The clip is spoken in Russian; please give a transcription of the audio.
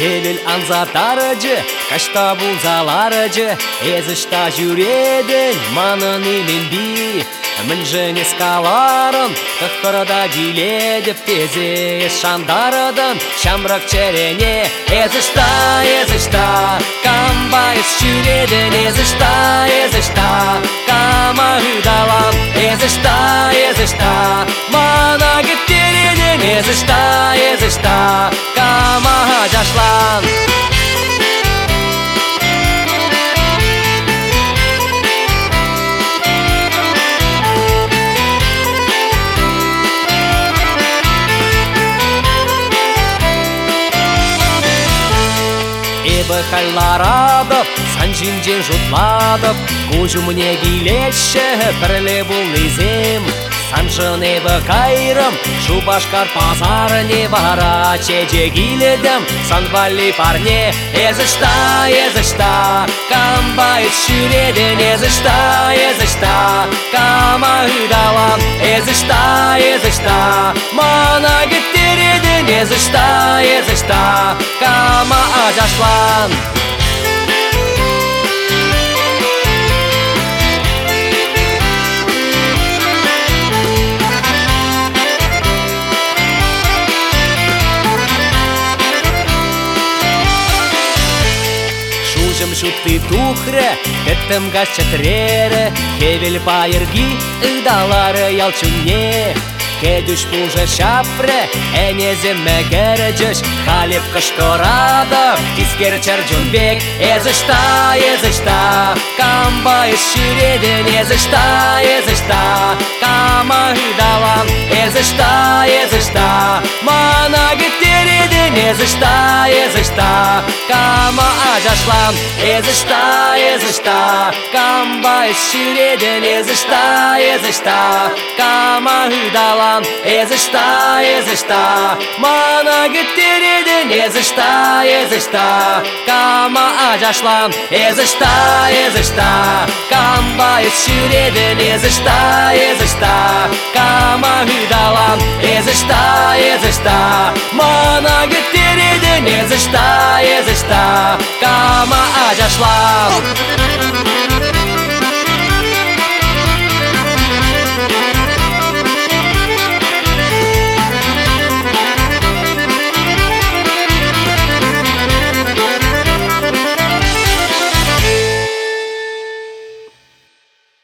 Evvel anzatarıcı, kaçta bulzalarıcı, ezişta жүредін, манын иленби. Мінжін ескаларын, тұқтырда гиледіп, тезе шандарыдын, шамрак черене. Ezişta, камбайыз жүредін, ezişta, кама үдалам. Ezişta, мана кеттередін, ezişta, кама жашлан. Ебі халларадып, санжинжен жұтладып, көжіміне келеші бірлі бұл лезем. Санжын ебі кайрым, шубашкар пазар не бара, чеже келедім, санвали парне. Ezişta, камбайыз жүредін, ezişta, кама үдалам. Ezişta, мана кеттередін, ezişta, кама жашлан. Шуты тухры, кеттім газ чатрері, хевел пайырги, ыдалары ялчуне. Кедүш пуже шапры, әнезім мәгәрджіш, халеп қышқырадып, тискер чарджунбек. Ezişta, камбайыз жүредін, ezişta, кама үдалам. Ezişta, мана кеттередін, ezişta, кама жашлам. Ezişta, камбайыз жүредін, ezişta, кама үдалам. Ezişta, мана кеттередін, ezişta, кама жашлам. Ezişta, камбайыз жүредін, ezişta, кама үдалам. Ezişta, мана кеттередін, ezişta, кама жашлам.